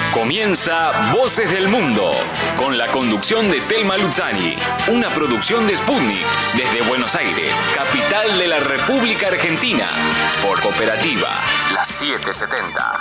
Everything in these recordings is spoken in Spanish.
Comienza Voces del Mundo, con la conducción de Telma Luzzani, una producción de Sputnik, desde Buenos Aires, capital de la República Argentina, por Cooperativa, la 770.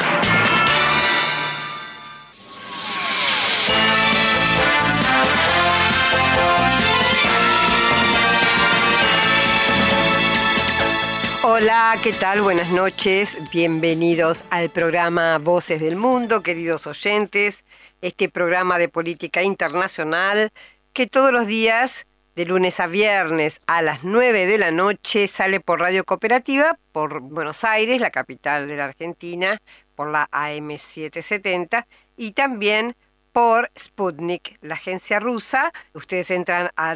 Hola, ¿qué tal? Buenas noches. Bienvenidos al programa Voces del Mundo, queridos oyentes. Este programa de política internacional que todos los días, de lunes a viernes a las 9 de la noche, sale por Radio Cooperativa, por Buenos Aires, la capital de la Argentina, por la AM 770, y también por Sputnik, la agencia rusa. Ustedes entran a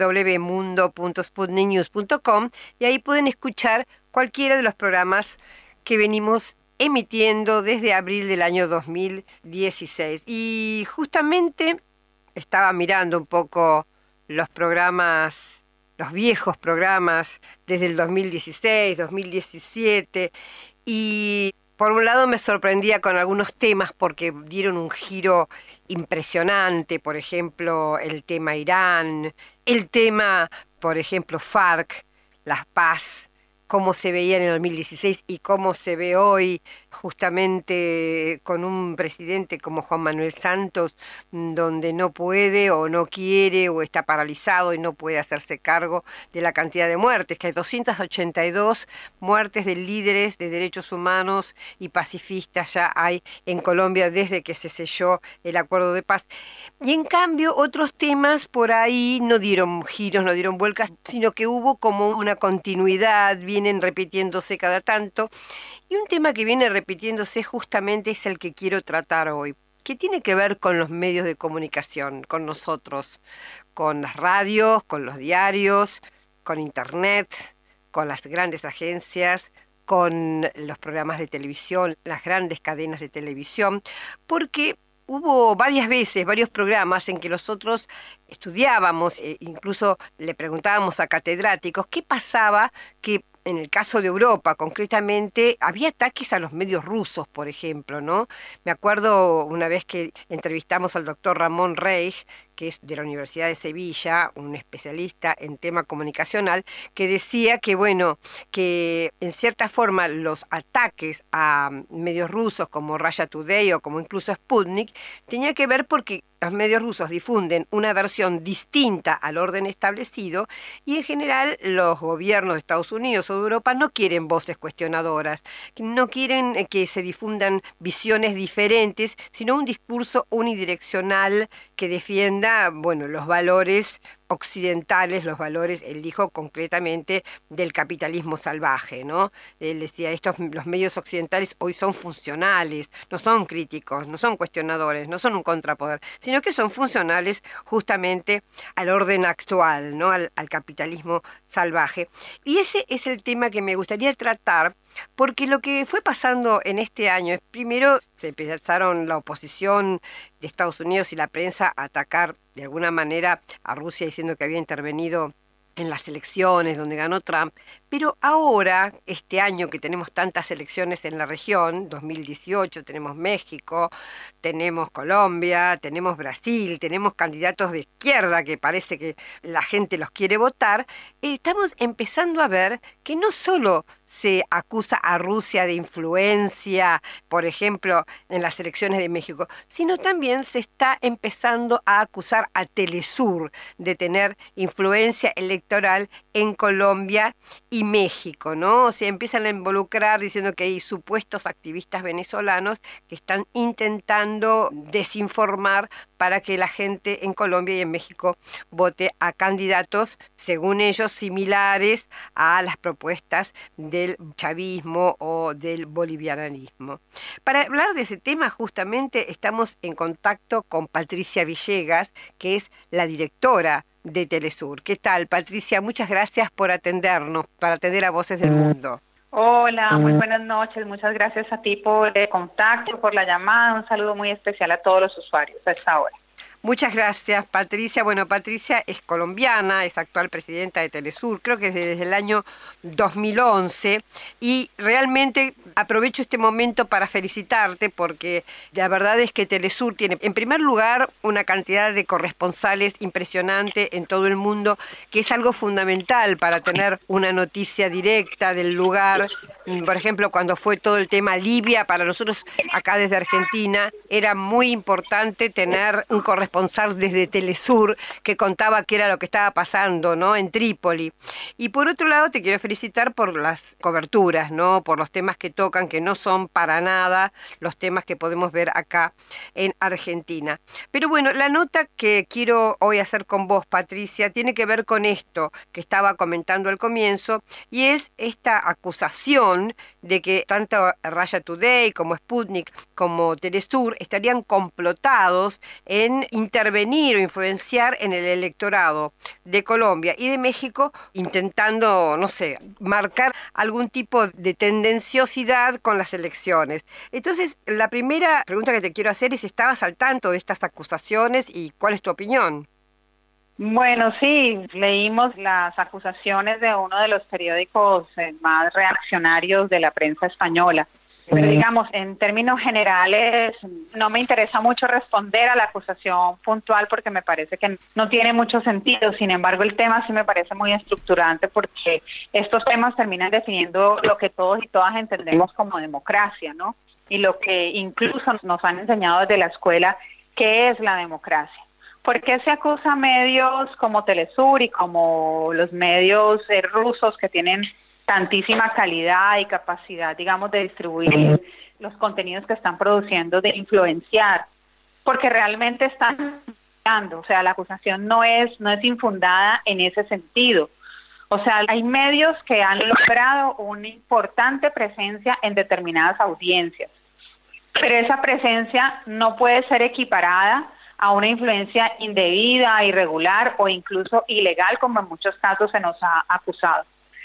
www.mundo.sputniknews.com y ahí pueden escuchar cualquiera de los programas que venimos emitiendo desde abril del año 2016. Y justamente estaba mirando un poco los programas, los viejos programas desde el 2016, 2017, y por un lado me sorprendía con algunos temas porque dieron un giro impresionante. Por ejemplo, el tema Irán, el tema, por ejemplo, FARC, la paz, cómo se veía en el 2016 y cómo se ve hoy, justamente con un presidente como Juan Manuel Santos, donde no puede o no quiere o está paralizado y no puede hacerse cargo de la cantidad de muertes, que hay 282 muertes de líderes de derechos humanos y pacifistas ya hay en Colombia desde que se selló el acuerdo de paz. Y en cambio otros temas por ahí no dieron giros, no dieron vueltas, sino que hubo como una continuidad, vienen repitiéndose cada tanto. Y un tema que viene repitiéndose justamente es el que quiero tratar hoy, que tiene que ver con los medios de comunicación, con nosotros, con las radios, con los diarios, con internet, con las grandes agencias, con los programas de televisión, las grandes cadenas de televisión, porque hubo varias veces, varios programas en que nosotros estudiábamos, incluso le preguntábamos a catedráticos qué pasaba, que en el caso de Europa, concretamente, había ataques a los medios rusos, por ejemplo, ¿no? Me acuerdo una vez que entrevistamos al doctor Ramón Reich, que es de la Universidad de Sevilla, un especialista en tema comunicacional, que decía que, bueno, que en cierta forma los ataques a medios rusos como Russia Today o como incluso Sputnik tenía que ver porque los medios rusos difunden una versión distinta al orden establecido y en general los gobiernos de Estados Unidos o de Europa no quieren voces cuestionadoras, no quieren que se difundan visiones diferentes, sino un discurso unidireccional que defienda, bueno, los valores occidentales, los valores, él dijo concretamente, del capitalismo salvaje, ¿no? Él decía, los medios occidentales hoy son funcionales, no son críticos, no son cuestionadores, no son un contrapoder, sino que son funcionales justamente al orden actual, ¿no? Al capitalismo salvaje. Y ese es el tema que me gustaría tratar, porque lo que fue pasando en este año es, primero, se empezaron la oposición de Estados Unidos y la prensa a atacar de alguna manera a Rusia diciendo que había intervenido en las elecciones donde ganó Trump, pero ahora, este año que tenemos tantas elecciones en la región, 2018, tenemos México, tenemos Colombia, tenemos Brasil, tenemos candidatos de izquierda que parece que la gente los quiere votar, estamos empezando a ver que no solo se acusa a Rusia de influencia, por ejemplo, en las elecciones de México, sino también se está empezando a acusar a Telesur de tener influencia electoral en Colombia y México, ¿no? Se empiezan a involucrar diciendo que hay supuestos activistas venezolanos que están intentando desinformar para que la gente en Colombia y en México vote a candidatos, según ellos, similares a las propuestas del chavismo o del bolivianismo. Para hablar de ese tema, justamente estamos en contacto con Patricia Villegas, que es la directora de Telesur. ¿Qué tal, Patricia? Muchas gracias por atendernos, para atender a Voces del Mundo. Hola, muy buenas noches. Muchas gracias a ti por el contacto, por la llamada. Un saludo muy especial a todos los usuarios a esta hora. Muchas gracias, Patricia. Bueno, Patricia es colombiana, es actual presidenta de Telesur, creo que desde el año 2011, y realmente aprovecho este momento para felicitarte porque la verdad es que Telesur tiene, en primer lugar, una cantidad de corresponsales impresionante en todo el mundo, que es algo fundamental para tener una noticia directa del lugar. Por ejemplo, cuando fue todo el tema Libia, para nosotros acá desde Argentina era muy importante tener un corresponsal desde Telesur que contaba qué era lo que estaba pasando, ¿no?, en Trípoli. Y por otro lado te quiero felicitar por las coberturas, ¿no?, por los temas que tocan, que no son para nada los temas que podemos ver acá en Argentina. Pero bueno, la nota que quiero hoy hacer con vos, Patricia, tiene que ver con esto que estaba comentando al comienzo, y es esta acusación de que tanto Russia Today como Sputnik como Telesur estarían complotados en intervenir o influenciar en el electorado de Colombia y de México, intentando, no sé, marcar algún tipo de tendenciosidad con las elecciones. Entonces, la primera pregunta que te quiero hacer es, ¿estabas al tanto de estas acusaciones y cuál es tu opinión? Bueno, sí, leímos las acusaciones de uno de los periódicos más reaccionarios de la prensa española. Pero digamos, en términos generales, no me interesa mucho responder a la acusación puntual porque me parece que no tiene mucho sentido. Sin embargo, el tema sí me parece muy estructurante porque estos temas terminan definiendo lo que todos y todas entendemos como democracia, ¿no? Y lo que incluso nos han enseñado desde la escuela, ¿qué es la democracia? ¿Por qué se acusa a medios como Telesur y como los medios rusos que tienen tantísima calidad y capacidad, digamos, de distribuir los contenidos que están produciendo, de influenciar? Porque realmente están influenciando, o sea, la acusación no es infundada en ese sentido. O sea, hay medios que han logrado una importante presencia en determinadas audiencias, pero esa presencia no puede ser equiparada a una influencia indebida, irregular o incluso ilegal, como en muchos casos se nos ha acusado.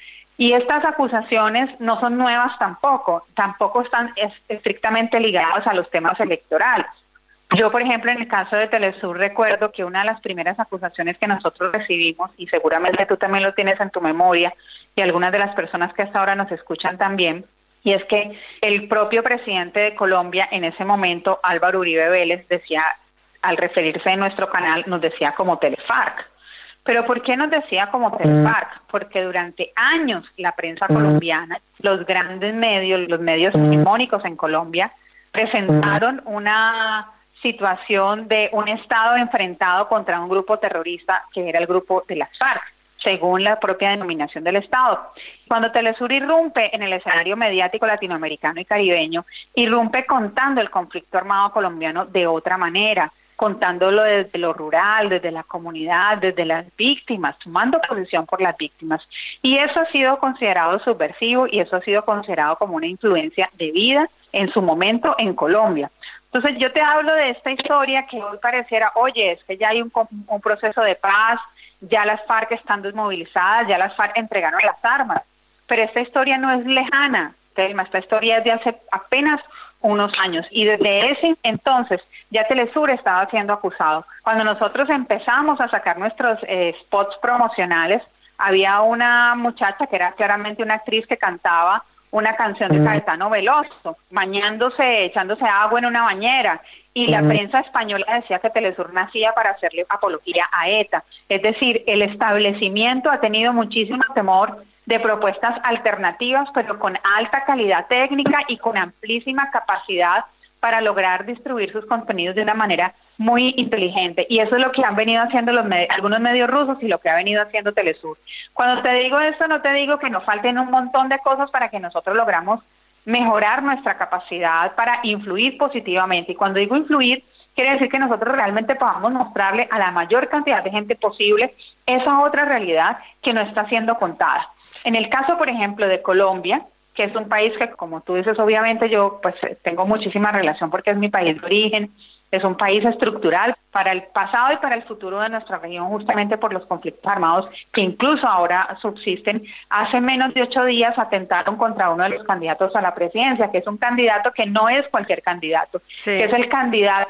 Y estas acusaciones no son nuevas tampoco están estrictamente ligadas a los temas electorales. Yo, por ejemplo, en el caso de Telesur recuerdo que una de las primeras acusaciones que nosotros recibimos, y seguramente tú también lo tienes en tu memoria, y algunas de las personas que hasta ahora nos escuchan también, y es que el propio presidente de Colombia en ese momento, Álvaro Uribe Vélez, decía, al referirse a nuestro canal, nos decía como Telefarc. ¿Pero por qué nos decía como Telefarc? Porque durante años la prensa colombiana, los grandes medios, los medios hegemónicos en Colombia, presentaron una situación de un Estado enfrentado contra un grupo terrorista que era el grupo de las FARC, según la propia denominación del Estado. Cuando Telesur irrumpe en el escenario mediático latinoamericano y caribeño, irrumpe contando el conflicto armado colombiano de otra manera, contándolo desde lo rural, desde la comunidad, desde las víctimas, tomando posición por las víctimas. Y eso ha sido considerado subversivo y eso ha sido considerado como una influencia debida en su momento en Colombia. Entonces yo te hablo de esta historia que hoy pareciera, oye, es que ya hay un proceso de paz, ya las FARC están desmovilizadas, ya las FARC entregaron las armas, pero esta historia no es lejana, Telma, esta historia es de hace apenas unos años, y desde ese entonces ya Telesur estaba siendo acusado. Cuando nosotros empezamos a sacar nuestros spots promocionales, había una muchacha que era claramente una actriz que cantaba una canción de Caetano Veloso, bañándose, echándose agua en una bañera, y la prensa española decía que Telesur nacía para hacerle apología a ETA. Es decir, el establecimiento ha tenido muchísimo temor de propuestas alternativas, pero con alta calidad técnica y con amplísima capacidad para lograr distribuir sus contenidos de una manera muy inteligente. Y eso es lo que han venido haciendo algunos medios rusos y lo que ha venido haciendo Telesur. Cuando te digo esto, no te digo que nos falten un montón de cosas para que nosotros logramos mejorar nuestra capacidad para influir positivamente. Y cuando digo influir, quiere decir que nosotros realmente podamos mostrarle a la mayor cantidad de gente posible esa otra realidad que no está siendo contada. En el caso, por ejemplo, de Colombia, que es un país que, como tú dices, obviamente yo pues tengo muchísima relación porque es mi país de origen, es un país estructural para el pasado y para el futuro de nuestra región, justamente por los conflictos armados que incluso ahora subsisten. Hace menos de 8 días atentaron contra uno de los candidatos a la presidencia, que es un candidato que no es cualquier candidato, que es el candidato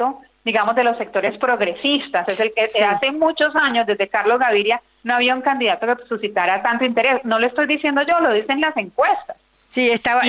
digamos, de los sectores progresistas. Es el que hace muchos años, desde Carlos Gaviria, no había un candidato que suscitara tanto interés. No lo estoy diciendo yo, lo dicen las encuestas. Sí,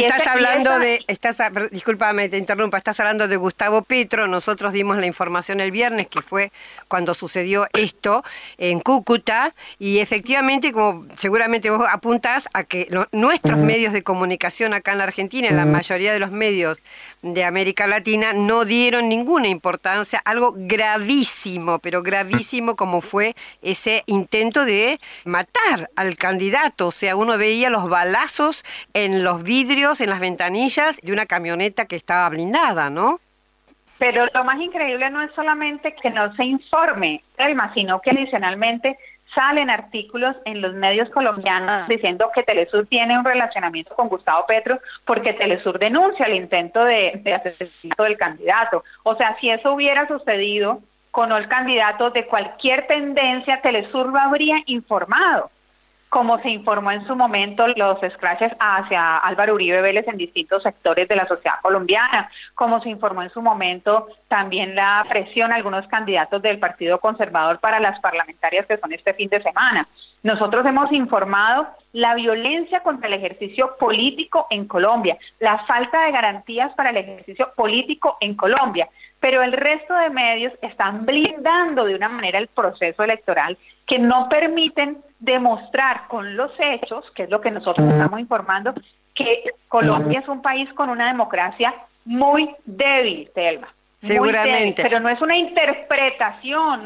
discúlpame, te interrumpa, estás hablando de Gustavo Petro. Nosotros dimos la información el viernes, que fue cuando sucedió esto en Cúcuta, y efectivamente, como seguramente vos apuntás, a que nuestros medios de comunicación acá en la Argentina, en la mayoría de los medios de América Latina, no dieron ninguna importancia, algo gravísimo, pero gravísimo, como fue ese intento de matar al candidato. O sea, uno veía los balazos en los vidrios, en las ventanillas de una camioneta que estaba blindada, ¿no? Pero lo más increíble no es solamente que no se informe, Elma, sino que adicionalmente salen artículos en los medios colombianos diciendo que Telesur tiene un relacionamiento con Gustavo Petro porque Telesur denuncia el intento de asesinato del candidato. O sea, si eso hubiera sucedido con el candidato de cualquier tendencia, Telesur lo habría informado, como se informó en su momento los scratches hacia Álvaro Uribe Vélez en distintos sectores de la sociedad colombiana, como se informó en su momento también la presión a algunos candidatos del Partido Conservador para las parlamentarias que son este fin de semana. Nosotros hemos informado la violencia contra el ejercicio político en Colombia, la falta de garantías para el ejercicio político en Colombia, pero el resto de medios están blindando de una manera el proceso electoral que no permiten demostrar con los hechos, que es lo que nosotros estamos informando, que Colombia es un país con una democracia muy débil, Telma. Seguramente. Pero no es una interpretación,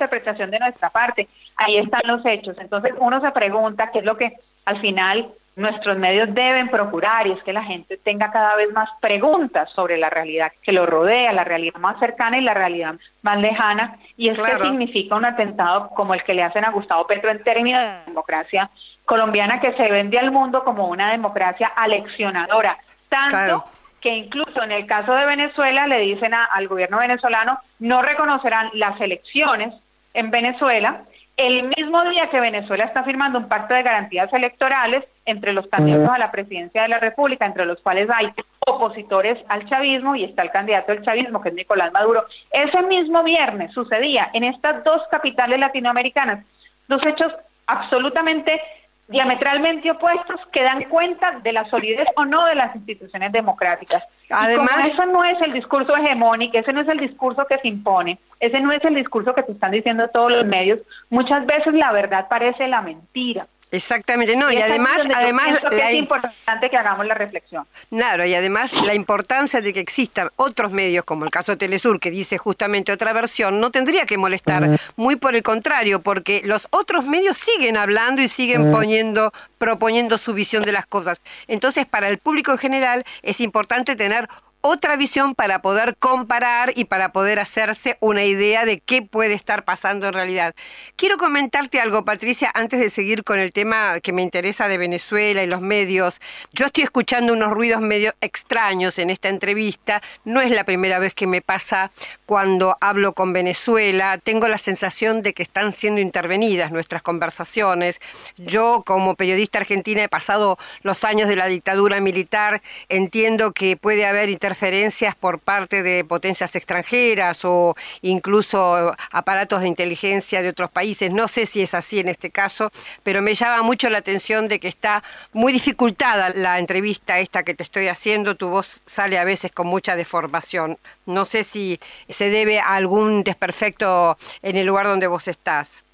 de nuestra parte. Ahí están los hechos. Entonces uno se pregunta qué es lo que al final nuestros medios deben procurar, y es que la gente tenga cada vez más preguntas sobre la realidad que lo rodea, la realidad más cercana y la realidad más lejana, y es que significa un atentado como el que le hacen a Gustavo Petro en términos de democracia colombiana, que se vende al mundo como una democracia aleccionadora, tanto que incluso en el caso de Venezuela le dicen al gobierno venezolano no reconocerán las elecciones en Venezuela, el mismo día que Venezuela está firmando un pacto de garantías electorales entre los candidatos a la presidencia de la República, entre los cuales hay opositores al chavismo y está el candidato del chavismo, que es Nicolás Maduro. Ese mismo viernes sucedía en estas dos capitales latinoamericanas dos hechos absolutamente diametralmente opuestos que dan cuenta de la solidez o no de las instituciones democráticas. Además, y como eso no es el discurso hegemónico, ese no es el discurso que se impone, ese no es el discurso que te están diciendo todos los medios, muchas veces la verdad parece la mentira. Exactamente, no, y además es importante que hagamos la reflexión. Claro, y además la importancia de que existan otros medios, como el caso de Telesur, que dice justamente otra versión, no tendría que molestar, muy por el contrario, porque los otros medios siguen hablando y siguen proponiendo su visión de las cosas. Entonces, para el público en general es importante tener otra visión para poder comparar y para poder hacerse una idea de qué puede estar pasando en realidad. Quiero comentarte algo, Patricia, antes de seguir con el tema que me interesa de Venezuela y los medios. Yo estoy escuchando unos ruidos medio extraños en esta entrevista. No es la primera vez que me pasa cuando hablo con Venezuela. Tengo la sensación de que están siendo intervenidas nuestras conversaciones. Yo, como periodista argentina, he pasado los años de la dictadura militar. Entiendo que puede haber interferencias por parte de potencias extranjeras o incluso aparatos de inteligencia de otros países. No sé si es así en este caso, pero me llama mucho la atención de que está muy dificultada la entrevista esta que te estoy haciendo. Tu voz sale a veces con mucha deformación. No sé si se debe a algún desperfecto en el lugar donde vos estás.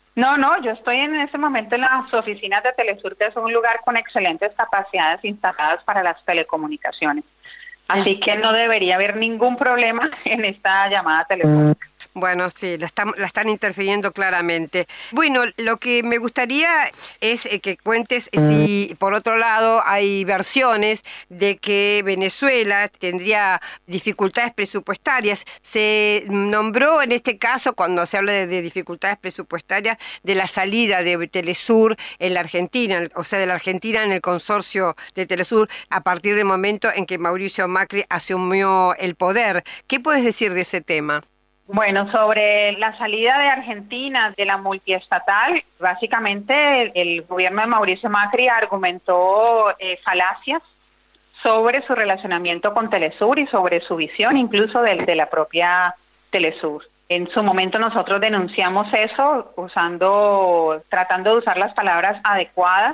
No, yo estoy en este momento en las oficinas de Telesur, que es un lugar con excelentes capacidades instaladas para las telecomunicaciones. Así que no debería haber ningún problema en esta llamada telefónica. Bueno, sí, la están interfiriendo claramente. Bueno, lo que me gustaría es que cuentes si, por otro lado, hay versiones de que Venezuela tendría dificultades presupuestarias. Se nombró en este caso, cuando se habla de dificultades presupuestarias, de la salida de Telesur en la Argentina, o sea, de la Argentina en el consorcio de Telesur, a partir del momento en que Mauricio Macri asumió el poder. ¿Qué puedes decir de ese tema? Bueno, sobre la salida de Argentina de la multiestatal, básicamente el gobierno de Mauricio Macri argumentó falacias sobre su relacionamiento con Telesur y sobre su visión incluso de la propia Telesur. En su momento nosotros denunciamos eso tratando de usar las palabras adecuadas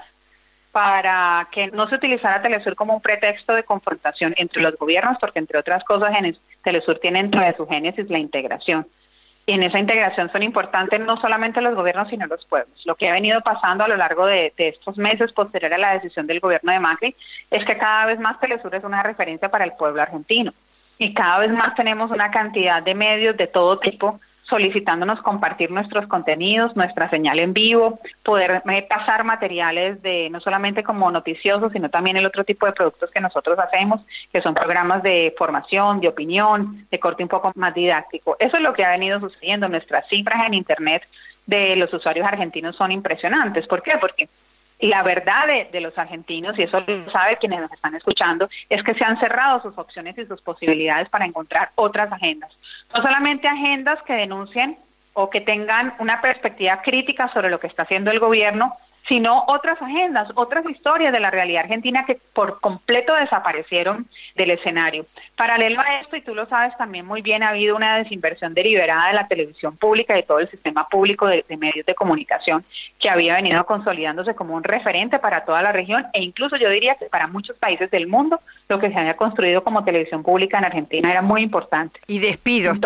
para que no se utilizara Telesur como un pretexto de confrontación entre los gobiernos, porque entre otras cosas Telesur tiene dentro de su génesis la integración. Y en esa integración son importantes no solamente los gobiernos, sino los pueblos. Lo que ha venido pasando a lo largo de estos meses posterior a la decisión del gobierno de Macri es que cada vez más Telesur es una referencia para el pueblo argentino. Y cada vez más tenemos una cantidad de medios de todo tipo solicitándonos compartir nuestros contenidos, nuestra señal en vivo, poder pasar materiales de no solamente como noticiosos, sino también el otro tipo de productos que nosotros hacemos, que son programas de formación, de opinión, de corte un poco más didáctico. Eso es lo que ha venido sucediendo. Nuestras cifras en Internet de los usuarios argentinos son impresionantes. ¿Por qué? Porque la verdad de los argentinos, y eso lo saben quienes nos están escuchando, es que se han cerrado sus opciones y sus posibilidades para encontrar otras agendas. No solamente agendas que denuncien o que tengan una perspectiva crítica sobre lo que está haciendo el gobierno, sino otras agendas, otras historias de la realidad argentina que por completo desaparecieron del escenario. Paralelo a esto, y tú lo sabes también muy bien, ha habido una desinversión deliberada de la televisión pública y de todo el sistema público de medios de comunicación que había venido consolidándose como un referente para toda la región e incluso yo diría que para muchos países del mundo lo que se había construido como televisión pública en Argentina era muy importante. Y despidos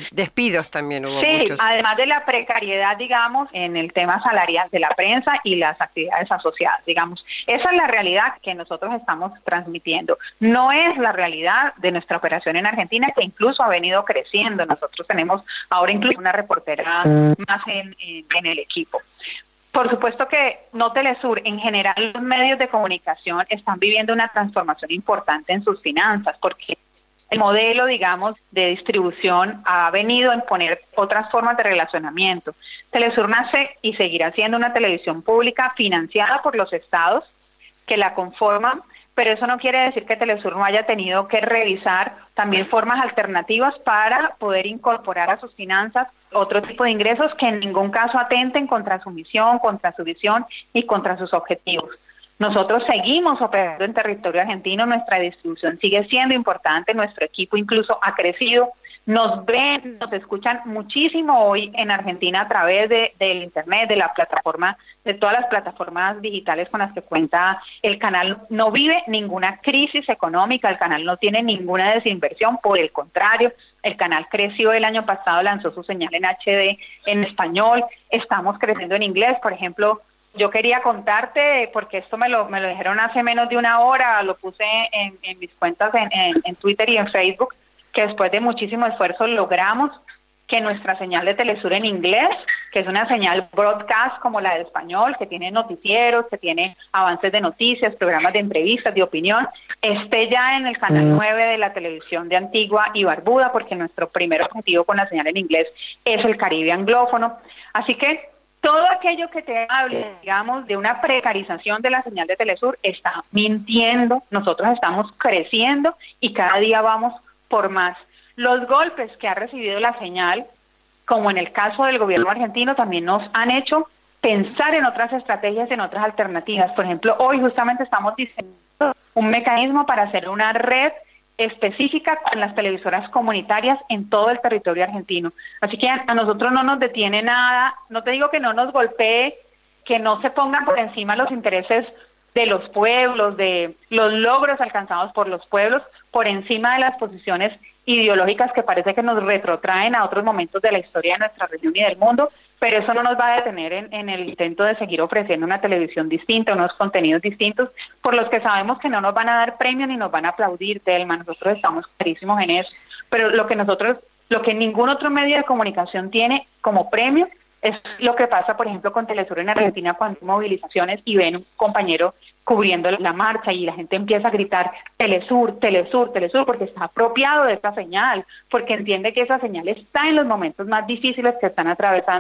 también hubo muchos. Sí, además de la precariedad, digamos, en el tema salarial de la prensa y las actividades asociadas, digamos. Esa es la realidad que nosotros estamos transmitiendo. No es la realidad de nuestra operación en Argentina, que incluso ha venido creciendo. Nosotros tenemos ahora incluso una reportera más en el equipo. Por supuesto que no Telesur, en general los medios de comunicación están viviendo una transformación importante en sus finanzas, porque el modelo, digamos, de distribución ha venido a imponer otras formas de relacionamiento. Telesur nace y seguirá siendo una televisión pública financiada por los estados que la conforman, pero eso no quiere decir que Telesur no haya tenido que revisar también formas alternativas para poder incorporar a sus finanzas otro tipo de ingresos que en ningún caso atenten contra su misión, contra su visión y contra sus objetivos. Nosotros seguimos operando en territorio argentino, nuestra distribución sigue siendo importante, nuestro equipo incluso ha crecido, nos ven, nos escuchan muchísimo hoy en Argentina a través del internet, de la plataforma, de todas las plataformas digitales con las que cuenta el canal. No vive ninguna crisis económica, el canal no tiene ninguna desinversión, por el contrario, el canal creció el año pasado, lanzó su señal en HD en español, estamos creciendo en inglés, por ejemplo. Yo quería contarte, porque esto me lo dijeron hace menos de una hora, lo puse en mis cuentas en Twitter y en Facebook, que después de muchísimo esfuerzo logramos que nuestra señal de Telesur en inglés, que es una señal broadcast como la de español, que tiene noticieros, que tiene avances de noticias, programas de entrevistas, de opinión, esté ya en el canal 9 de la televisión de Antigua y Barbuda, porque nuestro primer objetivo con la señal en inglés es el Caribe anglófono. Así que todo aquello que te hable, digamos, de una precarización de la señal de Telesur está mintiendo. Nosotros estamos creciendo y cada día vamos por más. Los golpes que ha recibido la señal, como en el caso del gobierno argentino, también nos han hecho pensar en otras estrategias, en otras alternativas. Por ejemplo, hoy justamente estamos diseñando un mecanismo para hacer una red específica con las televisoras comunitarias en todo el territorio argentino. Así que a nosotros no nos detiene nada, no te digo que no nos golpee, que no se pongan por encima los intereses de los pueblos, de los logros alcanzados por los pueblos, por encima de las posiciones ideológicas que parece que nos retrotraen a otros momentos de la historia de nuestra región y del mundo, pero eso no nos va a detener en el intento de seguir ofreciendo una televisión distinta, unos contenidos distintos, por los que sabemos que no nos van a dar premio ni nos van a aplaudir, Telma. Nosotros estamos clarísimos en eso, pero lo que ningún otro medio de comunicación tiene como premio es lo que pasa, por ejemplo, con Telesur en Argentina cuando hay movilizaciones y ven un compañero cubriendo la marcha y la gente empieza a gritar Telesur, Telesur, Telesur, porque está apropiado de esta señal, porque entiende que esa señal está en los momentos más difíciles que están atravesando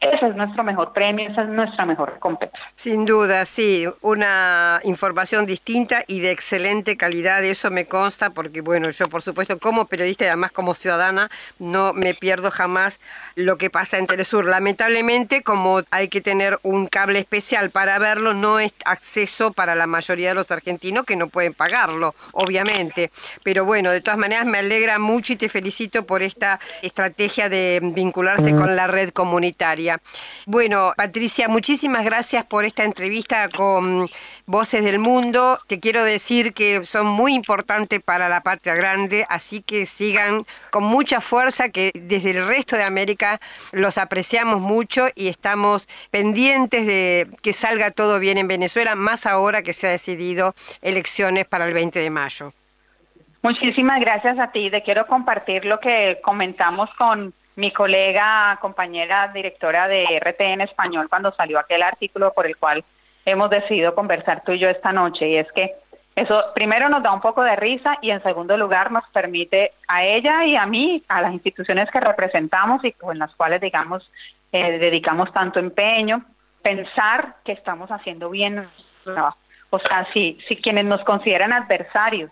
Ese es nuestro mejor premio, esa es nuestra mejor recompensa. Sin duda, sí, una información distinta y de excelente calidad, eso me consta, porque bueno, yo por supuesto como periodista y además como ciudadana no me pierdo jamás lo que pasa en Telesur. Lamentablemente, como hay que tener un cable especial para verlo, no es acceso para la mayoría de los argentinos que no pueden pagarlo, obviamente. Pero bueno, de todas maneras me alegra mucho y te felicito por esta estrategia de vincularse con la red comunitaria. Bueno, Patricia, muchísimas gracias por esta entrevista con Voces del Mundo. Te quiero decir que son muy importantes para la patria grande, así que sigan con mucha fuerza, que desde el resto de América los apreciamos mucho y estamos pendientes de que salga todo bien en Venezuela, más ahora que se ha decidido elecciones para el 20 de mayo. Muchísimas gracias a ti. Te quiero compartir lo que comentamos con mi colega, compañera directora de RTN Español cuando salió aquel artículo por el cual hemos decidido conversar tú y yo esta noche, y es que eso primero nos da un poco de risa y en segundo lugar nos permite a ella y a mí, a las instituciones que representamos y con las cuales digamos dedicamos tanto empeño, pensar que estamos haciendo bien nuestro trabajo. O sea, si quienes nos consideran adversarios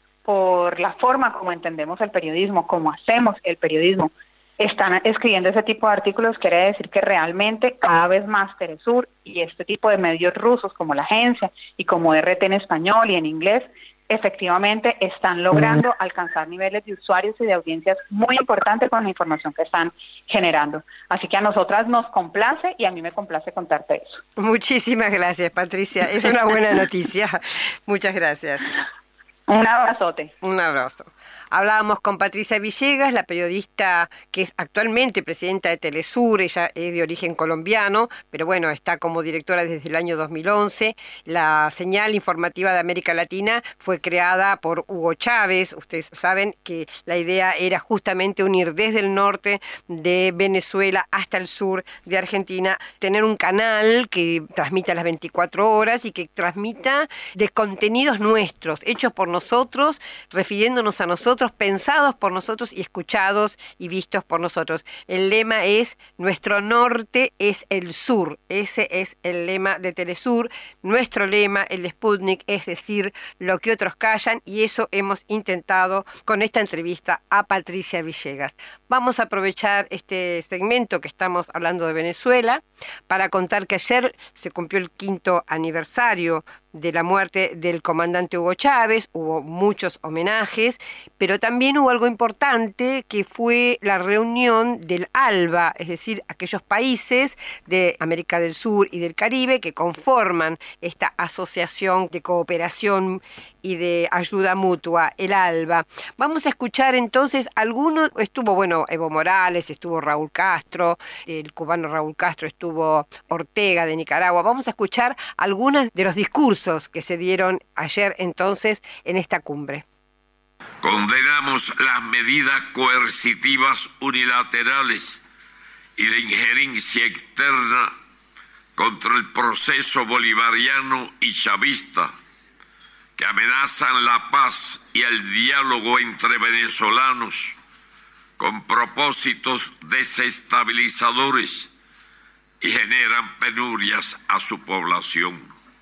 por la forma como entendemos el periodismo, como hacemos el periodismo, están escribiendo ese tipo de artículos, quiere decir que realmente cada vez más Telesur y este tipo de medios rusos como la agencia y como RT en español y en inglés, efectivamente están logrando alcanzar niveles de usuarios y de audiencias muy importantes con la información que están generando. Así que a nosotras nos complace y a mí me complace contarte eso. Muchísimas gracias, Patricia. Es una buena noticia. Muchas gracias. Un abrazote. Un abrazo. Hablábamos con Patricia Villegas, la periodista que es actualmente presidenta de Telesur. Ella es de origen colombiano, pero bueno, está como directora desde el año 2011. La señal informativa de América Latina fue creada por Hugo Chávez. Ustedes saben que la idea era justamente unir desde el norte de Venezuela hasta el sur de Argentina, tener un canal que transmita las 24 horas y que transmita de contenidos nuestros, hechos por nosotros, refiriéndonos a nosotros, pensados por nosotros y escuchados y vistos por nosotros. El lema es: nuestro norte es el sur. Ese es el lema de Telesur. Nuestro lema, el de Sputnik, es decir lo que otros callan, y eso hemos intentado con esta entrevista a Patricia Villegas. Vamos a aprovechar este segmento que estamos hablando de Venezuela para contar que ayer se cumplió el 5º aniversario de la muerte del comandante Hugo Chávez. Hubo muchos homenajes, pero también hubo algo importante, que fue la reunión del ALBA, es decir, aquellos países de América del Sur y del Caribe que conforman esta asociación de cooperación y de ayuda mutua, el ALBA. Vamos a escuchar entonces algunos. Estuvo, bueno, Evo Morales, estuvo Raúl Castro, el cubano Raúl Castro, estuvo Ortega de Nicaragua. Vamos a escuchar algunos de los discursos que se dieron ayer entonces en esta cumbre. Condenamos las medidas coercitivas unilaterales y la injerencia externa contra el proceso bolivariano y chavista que amenazan la paz y el diálogo entre venezolanos con propósitos desestabilizadores y generan penurias a su población.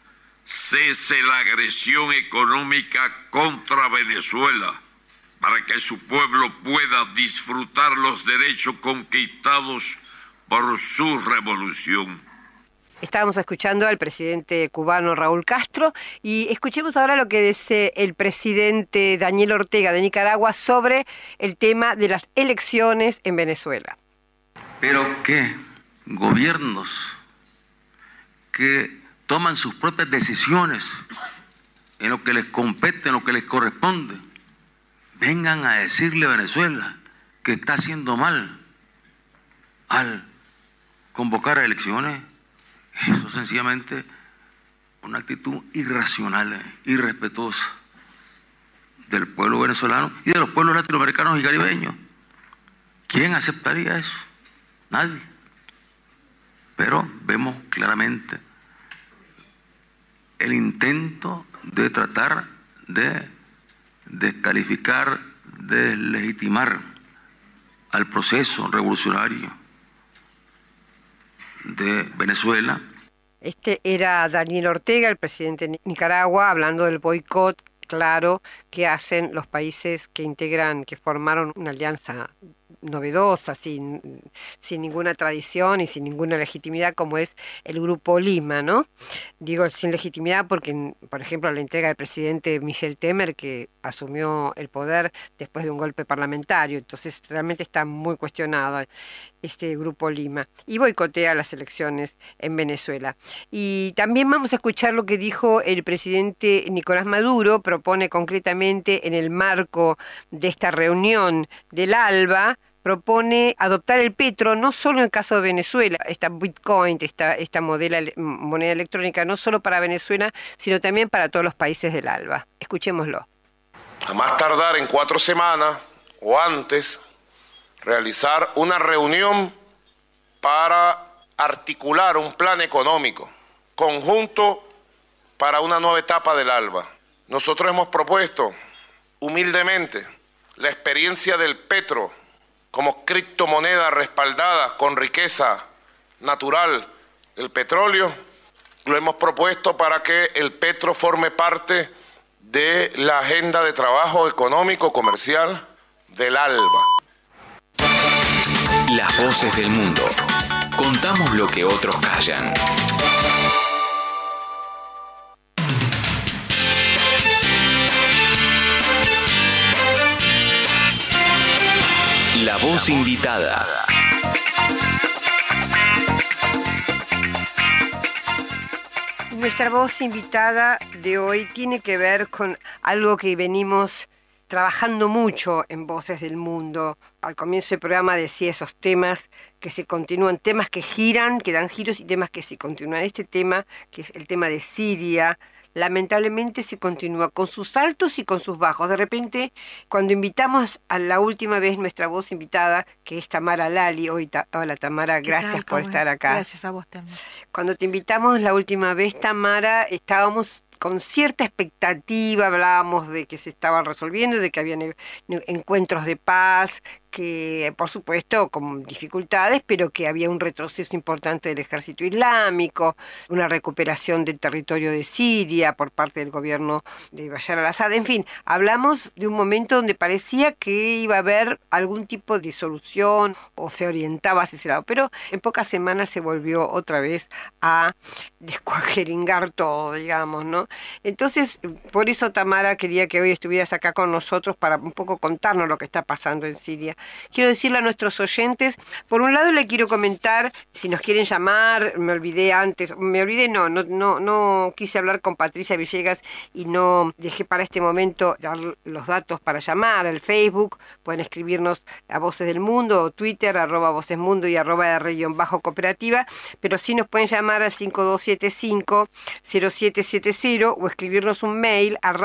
Cese la agresión económica contra Venezuela para que su pueblo pueda disfrutar los derechos conquistados por su revolución. Estábamos escuchando al presidente cubano Raúl Castro y escuchemos ahora lo que dice el presidente Daniel Ortega de Nicaragua sobre el tema de las elecciones en Venezuela. Pero que gobiernos que toman sus propias decisiones en lo que les compete, en lo que les corresponde, vengan a decirle a Venezuela que está haciendo mal al convocar a elecciones. Eso sencillamente una actitud irracional, irrespetuosa del pueblo venezolano y de los pueblos latinoamericanos y caribeños. ¿Quién aceptaría eso? Nadie. Pero vemos claramente el intento de tratar de descalificar, de legitimar al proceso revolucionario de Venezuela. Este era Daniel Ortega, el presidente de Nicaragua, hablando del boicot claro que hacen los países que formaron una alianza novedosa, sin ninguna tradición y sin ninguna legitimidad, como es el Grupo Lima, ¿no? Digo sin legitimidad porque, por ejemplo, la entrega del presidente Michel Temer, que asumió el poder después de un golpe parlamentario, entonces realmente está muy cuestionado este Grupo Lima, y boicotea las elecciones en Venezuela. Y también vamos a escuchar lo que dijo el presidente Nicolás Maduro. Propone concretamente, en el marco de esta reunión del ALBA, propone adoptar el petro, no solo en el caso de Venezuela, esta Bitcoin, esta moneda electrónica, no solo para Venezuela, sino también para todos los países del ALBA. Escuchémoslo. A más tardar en 4 semanas o antes, realizar una reunión para articular un plan económico conjunto para una nueva etapa del ALBA. Nosotros hemos propuesto humildemente la experiencia del petro como criptomoneda respaldada con riqueza natural, el petróleo. Lo hemos propuesto para que el petro forme parte de la agenda de trabajo económico comercial del ALBA. Las voces del mundo. Contamos lo que otros callan. La voz invitada. Nuestra voz invitada de hoy tiene que ver con algo que venimos trabajando mucho en Voces del Mundo. Al comienzo del programa decía esos temas que se continúan, temas que giran, que dan giros, y temas que se continúan. Este tema, que es el tema de Siria, lamentablemente se continúa con sus altos y con sus bajos. De repente, cuando invitamos a la última vez nuestra voz invitada, que es Tamara Lali, hola Tamara, gracias por estar acá. Gracias a vos también. Cuando te invitamos la última vez, Tamara, estábamos con cierta expectativa, hablábamos de que se estaban resolviendo, de que habían encuentros de paz, que por supuesto con dificultades, pero que había un retroceso importante del ejército islámico, una recuperación del territorio de Siria por parte del gobierno de Bashar al-Assad. En fin, hablamos de un momento donde parecía que iba a haber algún tipo de solución o se orientaba hacia ese lado, pero en pocas semanas se volvió otra vez a descuajeringar todo, digamos, ¿no? Entonces, por eso, Tamara, quería que hoy estuvieras acá con nosotros para un poco contarnos lo que está pasando en Siria. Quiero decirle a nuestros oyentes, por un lado le quiero comentar, si nos quieren llamar, no quise hablar con Patricia Villegas y no dejé para este momento dar los datos para llamar, al Facebook, pueden escribirnos a Voces del Mundo, o Twitter, @vocesmundo y @r_cooperativa, pero sí nos pueden llamar al 5275-0770 o escribirnos un mail a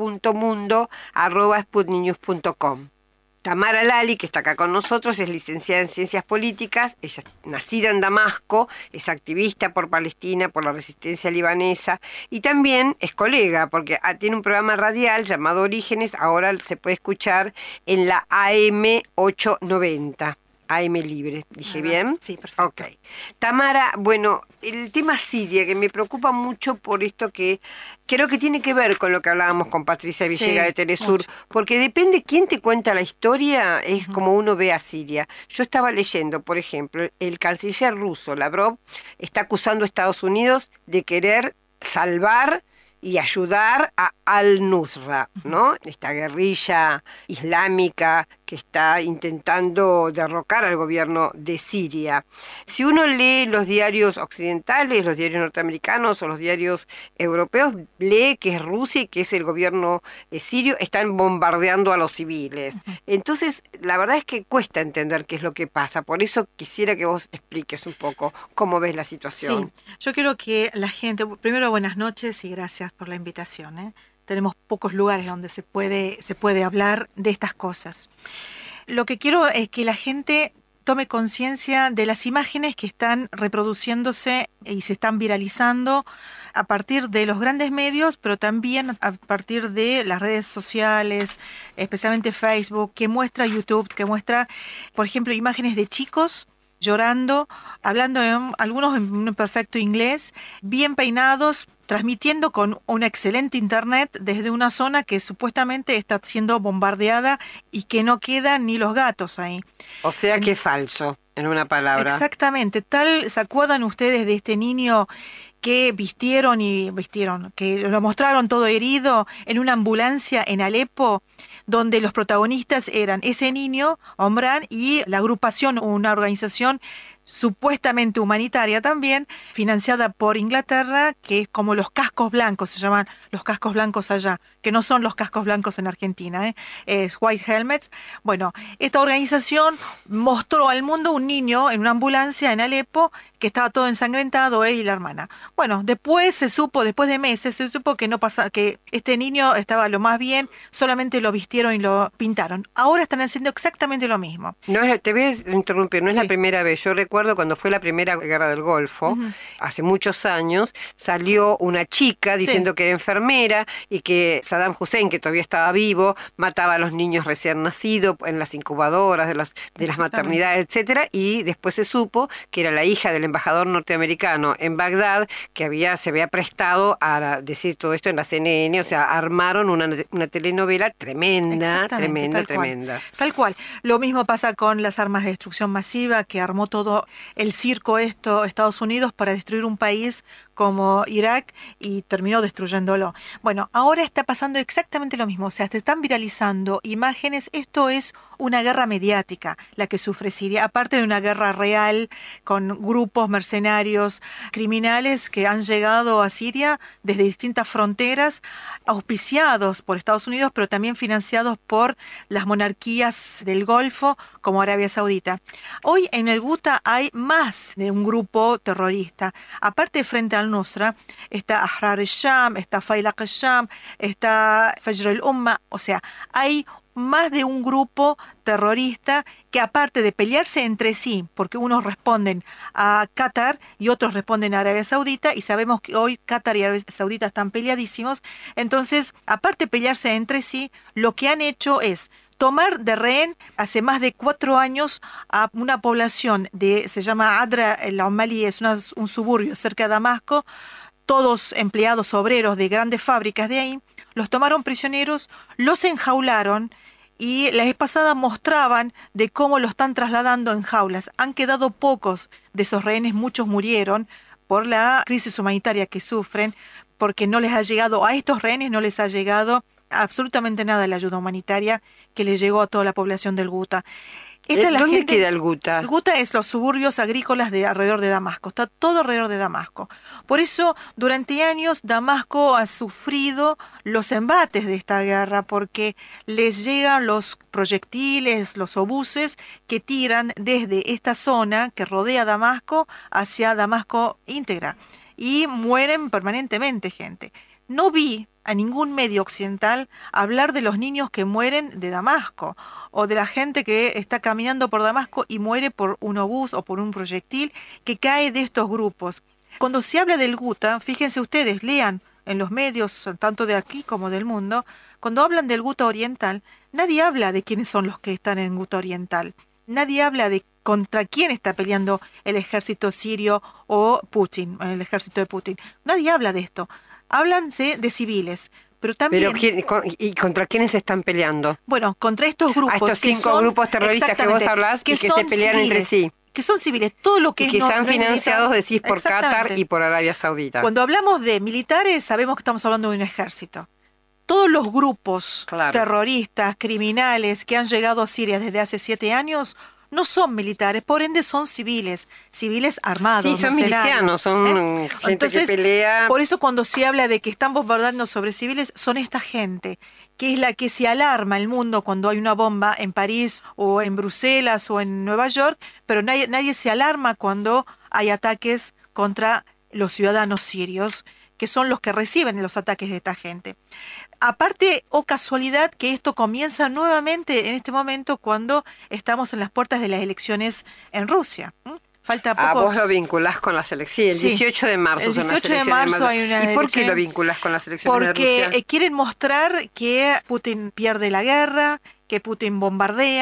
radio.mundo@sputniknews.com. Tamara Lali, que está acá con nosotros, es licenciada en Ciencias Políticas, ella es nacida en Damasco, es activista por Palestina, por la resistencia libanesa, y también es colega, porque tiene un programa radial llamado Orígenes, ahora se puede escuchar en la AM 890. AM Libre, ¿dije bien? Sí, perfecto. Ok. Tamara, bueno, el tema Siria, que me preocupa mucho por esto que creo que tiene que ver con lo que hablábamos con Patricia Villegas de Telesur, mucho. Porque depende quién te cuenta la historia, es como uno ve a Siria. Yo estaba leyendo, por ejemplo, el canciller ruso, Lavrov, está acusando a Estados Unidos de querer salvar y ayudar a al-Nusra, ¿no? Esta guerrilla islámica que está intentando derrocar al gobierno de Siria. Si uno lee los diarios occidentales, los diarios norteamericanos o los diarios europeos, lee que es Rusia y que es el gobierno sirio, están bombardeando a los civiles. Entonces, la verdad es que cuesta entender qué es lo que pasa. Por eso quisiera que vos expliques un poco cómo ves la situación. Sí, yo quiero que la gente, primero buenas noches y gracias por la invitación, ¿eh? Tenemos pocos lugares donde se puede hablar de estas cosas. Lo que quiero es que la gente tome conciencia de las imágenes que están reproduciéndose y se están viralizando a partir de los grandes medios, pero también a partir de las redes sociales, especialmente Facebook, que muestra YouTube, que muestra, por ejemplo, imágenes de chicos llorando, hablando algunos en un perfecto inglés, bien peinados, transmitiendo con un excelente internet desde una zona que supuestamente está siendo bombardeada y que no quedan ni los gatos ahí. O sea que es falso, en una palabra. Exactamente. ¿Se acuerdan ustedes de este niño que vistieron, que lo mostraron todo herido en una ambulancia en Alepo, donde los protagonistas eran ese niño, Omran, y la agrupación, una organización supuestamente humanitaria también, financiada por Inglaterra, que es como los cascos blancos, se llaman los cascos blancos allá, que no son los cascos blancos en Argentina, es White Helmets. Bueno, esta organización mostró al mundo un niño en una ambulancia en Alepo que estaba todo ensangrentado, él y la hermana. Bueno, después de meses, se supo que no pasa, que este niño estaba lo más bien, solamente lo vistieron y lo pintaron. Ahora están haciendo exactamente lo mismo. Te voy a interrumpir, no es Sí. la primera vez. Yo recuerdo cuando fue la primera guerra del Golfo, hace muchos años, salió una chica diciendo que era enfermera y que Saddam Hussein, que todavía estaba vivo, mataba a los niños recién nacidos en las incubadoras de las maternidades, etcétera, y después se supo que era la hija del embajador norteamericano en Bagdad, que se había prestado a decir todo esto en la CNN, o sea, armaron una telenovela tremenda. Tal cual. Lo mismo pasa con las armas de destrucción masiva que armó todo el circo Estados Unidos para destruir un país como Irak y terminó destruyéndolo. Bueno, ahora está pasando exactamente lo mismo, o sea, se están viralizando imágenes. Esto es una guerra mediática la que sufre Siria, aparte de una guerra real con grupos mercenarios criminales que han llegado a Siria desde distintas fronteras, auspiciados por Estados Unidos, pero también financiados por las monarquías del Golfo como Arabia Saudita. Hoy en el Ghouta hay más de un grupo terrorista. Aparte, frente al Nusra está Ahrar al-Sham, está Faylaq al-Sham, está Fajr al-Umma, o sea, hay más de un grupo terrorista que, aparte de pelearse entre sí, porque unos responden a Qatar y otros responden a Arabia Saudita, y sabemos que hoy Qatar y Arabia Saudita están peleadísimos, entonces, aparte de pelearse entre sí, lo que han hecho es tomar de rehén hace más de 4 años a una población se llama Adra el-Omali, es un suburbio cerca de Damasco, todos empleados obreros de grandes fábricas de ahí, los tomaron prisioneros, los enjaularon y la vez pasada mostraban de cómo lo están trasladando en jaulas. Han quedado pocos de esos rehenes, muchos murieron por la crisis humanitaria que sufren, porque no les ha llegado, a estos rehenes no les ha llegado absolutamente nada de la ayuda humanitaria que le llegó a toda la población del Ghouta. ¿Dónde queda el Ghouta? El Ghouta es los suburbios agrícolas de alrededor de Damasco, está todo alrededor de Damasco. Por eso, durante años, Damasco ha sufrido los embates de esta guerra, porque les llegan los proyectiles, los obuses que tiran desde esta zona que rodea Damasco hacia Damasco íntegra, y mueren permanentemente gente. No vi a ningún medio occidental hablar de los niños que mueren de Damasco o de la gente que está caminando por Damasco y muere por un obús o por un proyectil que cae de estos grupos. Cuando se habla del Ghouta, fíjense ustedes, lean en los medios, tanto de aquí como del mundo, cuando hablan del Ghouta oriental, nadie habla de quiénes son los que están en Ghouta oriental. Nadie habla de contra quién está peleando el ejército sirio o Putin, el ejército de Putin. Nadie habla de esto. Háblanse de civiles, pero también... ¿Y contra quiénes están peleando? Bueno, contra estos grupos. A estos 5 grupos terroristas que vos hablás y que se pelean civiles, entre sí. Que son civiles, todo lo que y que están financiados, decís, por Qatar Qatar y por Arabia Saudita. Cuando hablamos de militares, sabemos que estamos hablando de un ejército. Todos los grupos terroristas, criminales que han llegado a Siria desde hace 7 años... no son militares, por ende son civiles armados. Sí, son milicianos, son gente Entonces, que pelea. Por eso cuando se habla de que están bombardando sobre civiles, son esta gente, que es la que se alarma el mundo cuando hay una bomba en París o en Bruselas o en Nueva York, pero nadie se alarma cuando hay ataques contra los ciudadanos sirios, que son los que reciben los ataques de esta gente. Aparte, casualidad, que esto comienza nuevamente en este momento cuando estamos en las puertas de las elecciones en Rusia. Falta pocos... vos lo vinculás con las elecciones. El 18 de marzo el 18 son las elecciones de marzo hay una ¿Y por elección? qué lo vinculás con las elecciones de Rusia? Porque quieren mostrar que Putin pierde la guerra, que Putin bombardea,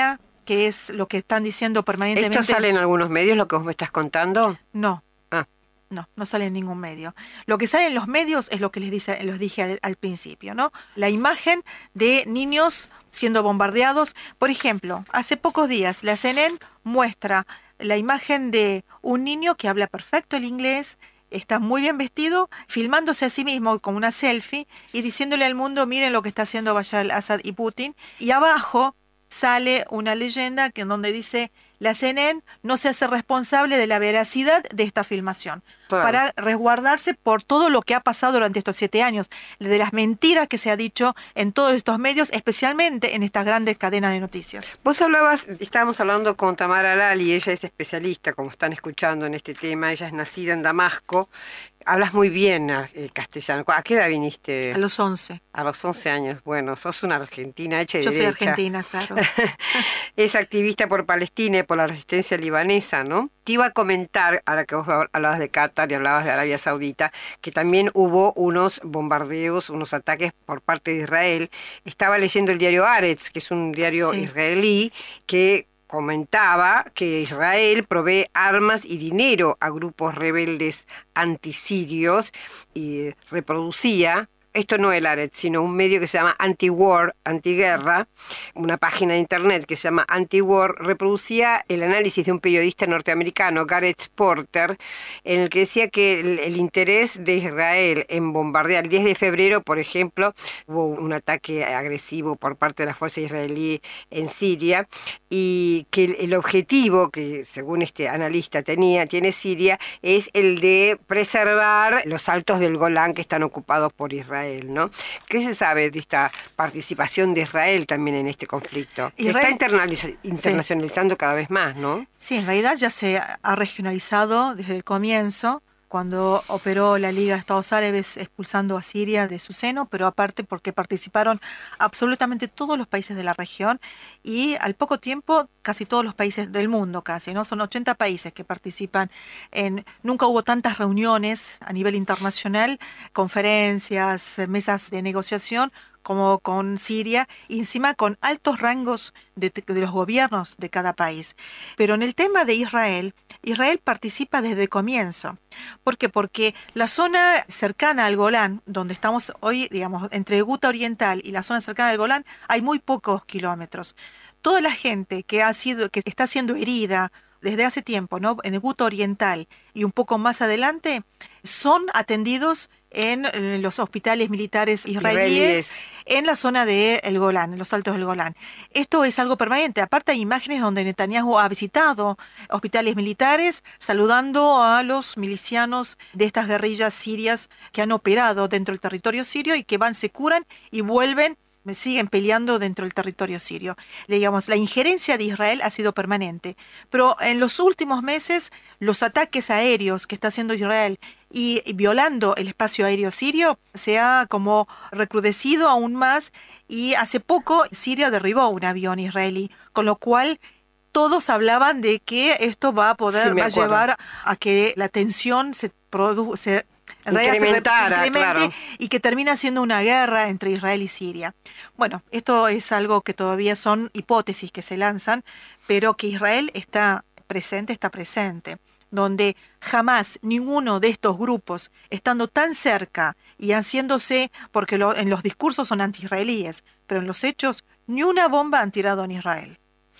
que es lo que están diciendo permanentemente. ¿Esto sale en algunos medios, lo que vos me estás contando? No. Ah. No sale en ningún medio. Lo que sale en los medios es lo que les dije al principio, ¿no? La imagen de niños siendo bombardeados. Por ejemplo, hace pocos días la CNN muestra la imagen de un niño que habla perfecto el inglés, está muy bien vestido, filmándose a sí mismo con una selfie y diciéndole al mundo, miren lo que está haciendo Bashar al-Assad y Putin. Y abajo sale una leyenda en donde dice: la CNN no se hace responsable de la veracidad de esta filmación, claro, para resguardarse por todo lo que ha pasado durante estos 7 años, de las mentiras que se ha dicho en todos estos medios, especialmente en estas grandes cadenas de noticias. Vos estábamos hablando con Tamara Lali, ella es especialista, como están escuchando, en este tema. Ella es nacida en Damasco. Hablas muy bien castellano. ¿A qué edad viniste? A los 11. A los 11 años. Bueno, sos una argentina hecha y Yo derecha. soy argentina, claro. Es activista por Palestina y por la resistencia libanesa, ¿no? Te iba a comentar, ahora que vos hablabas de Qatar y hablabas de Arabia Saudita, que también hubo unos bombardeos, unos ataques por parte de Israel. Estaba leyendo el diario Haaretz, que es un diario israelí, que comentaba que Israel provee armas y dinero a grupos rebeldes antisirios y reproducía, esto no el Haaretz, sino un medio que se llama Anti-War, Antiguerra, una página de internet que se llama Anti-War, reproducía el análisis de un periodista norteamericano, Gareth Porter, en el que decía que el interés de Israel en bombardear, el 10 de febrero, por ejemplo, hubo un ataque agresivo por parte de la fuerza israelí en Siria, y que el objetivo que, según este analista, tiene Siria, es el de preservar los altos del Golán que están ocupados por Israel, ¿no? ¿Qué se sabe de esta participación de Israel también en este conflicto? Israel está internacionalizando cada vez más, ¿no? Sí, en realidad ya se ha regionalizado desde el comienzo, cuando operó la Liga de Estados Árabes expulsando a Siria de su seno, pero aparte porque participaron absolutamente todos los países de la región y al poco tiempo casi todos los países del mundo, casi, ¿no? Son 80 países que participan nunca hubo tantas reuniones a nivel internacional, conferencias, mesas de negociación, como con Siria, y encima con altos rangos de los gobiernos de cada país. Pero en el tema de Israel participa desde el comienzo. ¿Por qué? Porque la zona cercana al Golán, donde estamos hoy, digamos, entre Guta Oriental y la zona cercana al Golán, hay muy pocos kilómetros. Toda la gente que está siendo herida desde hace tiempo, ¿no?, en el Guta Oriental y un poco más adelante, son atendidos en los hospitales militares israelíes en la zona del Golán, en los altos del Golán. Esto es algo permanente. Aparte hay imágenes donde Netanyahu ha visitado hospitales militares saludando a los milicianos de estas guerrillas sirias que han operado dentro del territorio sirio y que se curan y vuelven, siguen peleando dentro del territorio sirio. Digamos, la injerencia de Israel ha sido permanente, pero en los últimos meses los ataques aéreos que está haciendo Israel y violando el espacio aéreo sirio se ha como recrudecido aún más, y hace poco Siria derribó un avión israelí, con lo cual todos hablaban de que esto va a llevar a que la tensión se incremente, claro, y que termina siendo una guerra entre Israel y Siria. Bueno, esto es algo que todavía son hipótesis que se lanzan, pero que Israel está presente, donde jamás ninguno de estos grupos, estando tan cerca y haciéndose, porque en los discursos son anti-israelíes, pero en los hechos ni una bomba han tirado en Israel.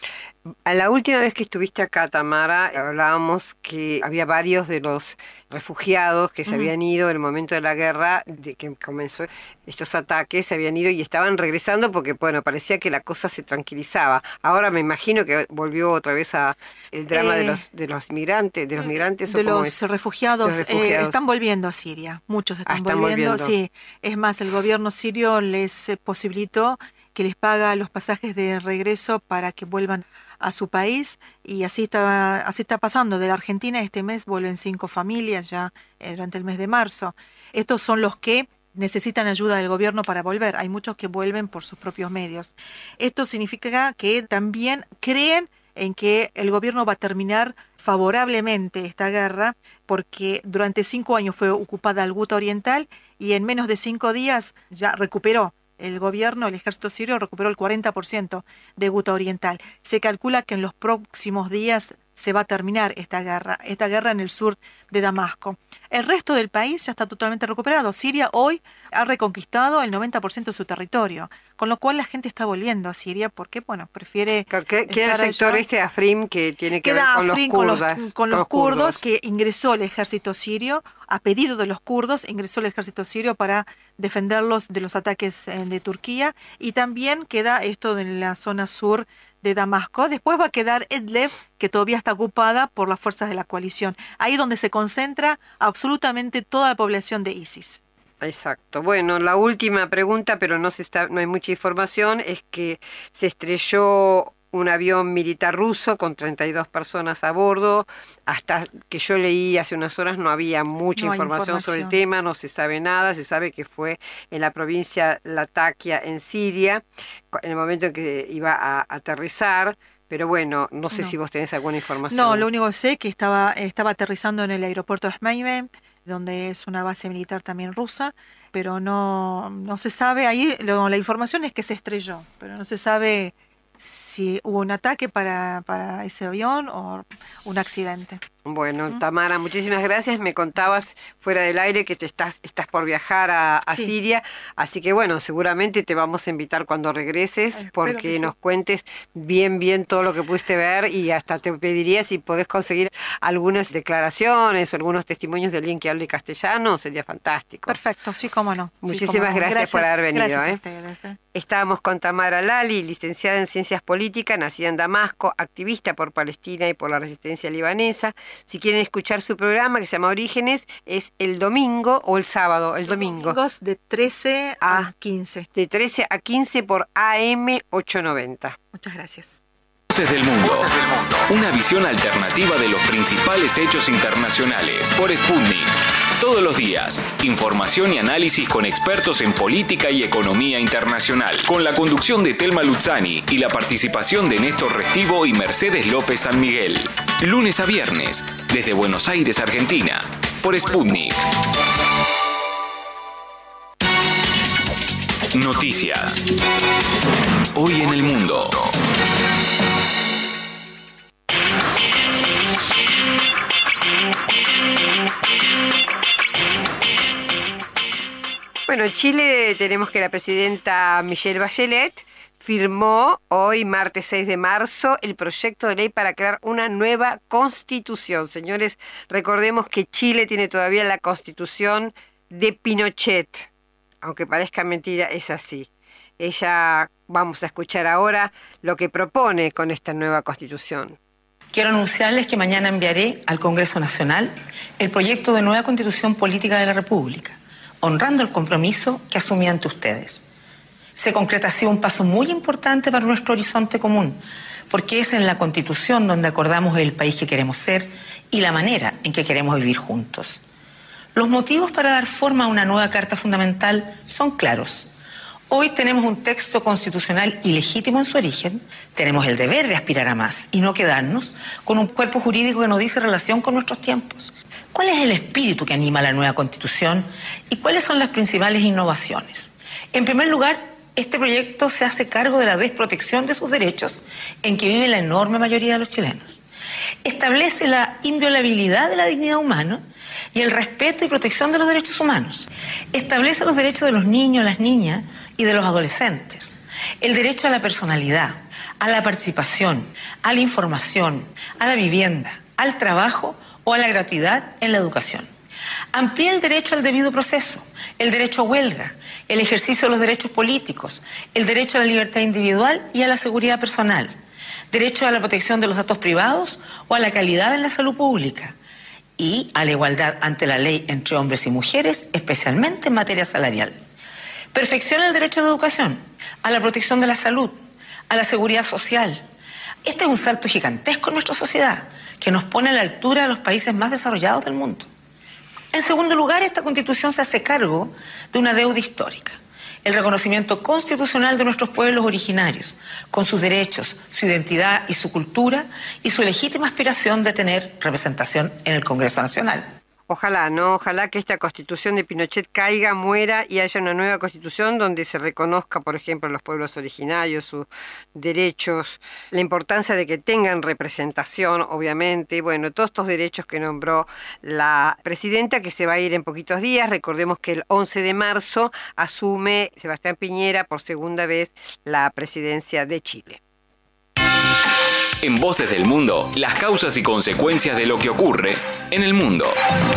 A la última vez que estuviste acá, Tamara, hablábamos que había varios de los refugiados que se habían ido en el momento de la guerra, de que comenzó estos ataques, se habían ido y estaban regresando porque, bueno, parecía que la cosa se tranquilizaba. Ahora me imagino que volvió otra vez el drama de los migrantes, de los refugiados. Están volviendo a Siria, muchos están volviendo. Sí, es más, el gobierno sirio les posibilitó que les paga los pasajes de regreso para que vuelvan a su país, y así está pasando. De la Argentina este mes vuelven 5 familias ya durante el mes de marzo. Estos son los que necesitan ayuda del gobierno para volver. Hay muchos que vuelven por sus propios medios. Esto significa que también creen en que el gobierno va a terminar favorablemente esta guerra, porque durante 5 años fue ocupada el Guta Oriental y en menos de 5 días ya recuperó el gobierno, el ejército sirio recuperó el 40% de Ghouta Oriental. Se calcula que en los próximos días se va a terminar esta guerra en el sur de Damasco. El resto del país ya está totalmente recuperado. Siria hoy ha reconquistado el 90% de su territorio, con lo cual la gente está volviendo a Siria porque, bueno, prefiere queda el sector allá. Afrin, que tiene que ver Queda con Afrin, con los kurdos, que ingresó el ejército sirio, a pedido de los kurdos, ingresó el ejército sirio para defenderlos de los ataques de Turquía, y también queda esto en la zona sur de Damasco. Después va a quedar Idlib, que todavía está ocupada por las fuerzas de la coalición. Ahí donde se concentra absolutamente toda la población de ISIS. Exacto. Bueno, la última pregunta, pero no hay mucha información, es que se estrelló un avión militar ruso con 32 personas a bordo. Hasta que yo leí hace unas horas no había mucha información sobre el tema, no se sabe nada. Se sabe que fue en la provincia Latakia, en Siria, en el momento en que iba a aterrizar. Pero bueno, no sé si vos tenés alguna información. No, lo único que sé es que estaba aterrizando en el aeropuerto de Smayme, donde es una base militar también rusa, pero no se sabe. Ahí la información es que se estrelló, pero no se sabe si hubo un ataque para ese avión o un accidente. Bueno, Tamara, muchísimas gracias. Me contabas fuera del aire que estás por viajar a Siria, así que bueno, seguramente te vamos a invitar cuando regreses, porque nos cuentes bien todo lo que pudiste ver, y hasta te pediría si podés conseguir algunas declaraciones o algunos testimonios de alguien que hable castellano, sería fantástico. Perfecto, sí, cómo no. Muchísimas gracias por haber venido. Gracias a ustedes. Estábamos con Tamara Lali, licenciada en Ciencias Políticas, nacida en Damasco, activista por Palestina y por la resistencia libanesa. Si quieren escuchar su programa, que se llama Orígenes, es el domingo o el sábado, el domingo. Domingos de 13 a 15. De 13 a 15 por AM 890. Muchas gracias. Voces del Mundo. Una visión alternativa de los principales hechos internacionales por Sputnik. Todos los días, información y análisis con expertos en política y economía internacional, con la conducción de Telma Luzzani y la participación de Néstor Restivo y Mercedes López San Miguel. Lunes a viernes, desde Buenos Aires, Argentina, por Sputnik. Noticias. Hoy en el mundo. Bueno, en Chile tenemos que la presidenta Michelle Bachelet firmó hoy, martes 6 de marzo, el proyecto de ley para crear una nueva constitución. Señores, recordemos que Chile tiene todavía la constitución de Pinochet. Aunque parezca mentira, es así. Vamos a escuchar ahora lo que propone con esta nueva constitución. Quiero anunciarles que mañana enviaré al Congreso Nacional el proyecto de nueva Constitución Política de la República, honrando el compromiso que asumí ante ustedes. Se concreta así un paso muy importante para nuestro horizonte común, porque es en la Constitución donde acordamos el país que queremos ser y la manera en que queremos vivir juntos. Los motivos para dar forma a una nueva Carta Fundamental son claros. Hoy tenemos un texto constitucional ilegítimo en su origen, tenemos el deber de aspirar a más y no quedarnos con un cuerpo jurídico que no dice relación con nuestros tiempos. ¿Cuál es el espíritu que anima la nueva Constitución y cuáles son las principales innovaciones? En primer lugar, este proyecto se hace cargo de la desprotección de sus derechos en que vive la enorme mayoría de los chilenos. Establece la inviolabilidad de la dignidad humana y el respeto y protección de los derechos humanos. Establece los derechos de los niños, las niñas y de los adolescentes. El derecho a la personalidad, a la participación, a la información, a la vivienda, al trabajo o a la gratuidad en la educación. Amplía el derecho al debido proceso, el derecho a huelga, el ejercicio de los derechos políticos, el derecho a la libertad individual y a la seguridad personal, derecho a la protección de los datos privados o a la calidad en la salud pública y a la igualdad ante la ley entre hombres y mujeres, especialmente en materia salarial. Perfecciona el derecho a la educación, a la protección de la salud, a la seguridad social. Este es un salto gigantesco en nuestra sociedad que nos pone a la altura de los países más desarrollados del mundo. En segundo lugar, esta Constitución se hace cargo de una deuda histórica, el reconocimiento constitucional de nuestros pueblos originarios, con sus derechos, su identidad y su cultura, y su legítima aspiración de tener representación en el Congreso Nacional. Ojalá, ¿no? Ojalá que esta constitución de Pinochet caiga, muera y haya una nueva constitución donde se reconozca, por ejemplo, a los pueblos originarios, sus derechos, la importancia de que tengan representación, obviamente, bueno, todos estos derechos que nombró la presidenta, que se va a ir en poquitos días. Recordemos que el 11 de marzo asume Sebastián Piñera por segunda vez la presidencia de Chile. En Voces del Mundo, las causas y consecuencias de lo que ocurre en el mundo.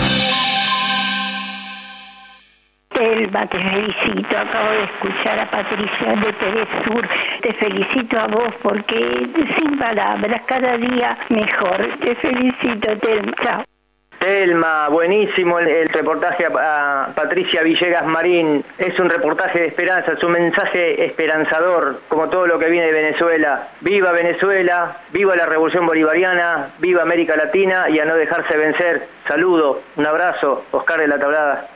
Telma, te felicito. Acabo de escuchar a Patricia de Telesur. Te felicito a vos porque sin palabras, cada día mejor. Te felicito, Telma. Chao. Telma, buenísimo el reportaje a Patricia Villegas Marín. Es un reportaje de esperanza, es un mensaje esperanzador, como todo lo que viene de Venezuela. ¡Viva Venezuela! ¡Viva la Revolución Bolivariana! ¡Viva América Latina! Y a no dejarse vencer. Saludo, un abrazo, Oscar de la Tablada.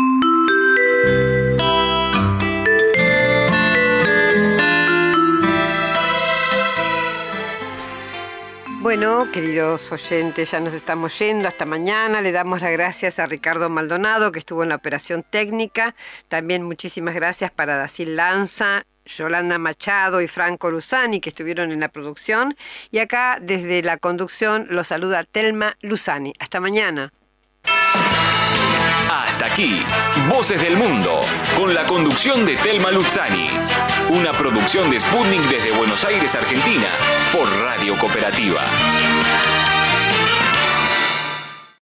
Bueno, queridos oyentes, ya nos estamos yendo. Hasta mañana. Le damos las gracias a Ricardo Maldonado, que estuvo en la operación técnica. También muchísimas gracias para Dacil Lanza, Yolanda Machado y Franco Luzani, que estuvieron en la producción. Y acá, desde la conducción, los saluda Telma Luzani. Hasta mañana. Hasta aquí, Voces del Mundo, con la conducción de Telma Luzani. Una producción de Sputnik desde Buenos Aires, Argentina, por Radio Cooperativa.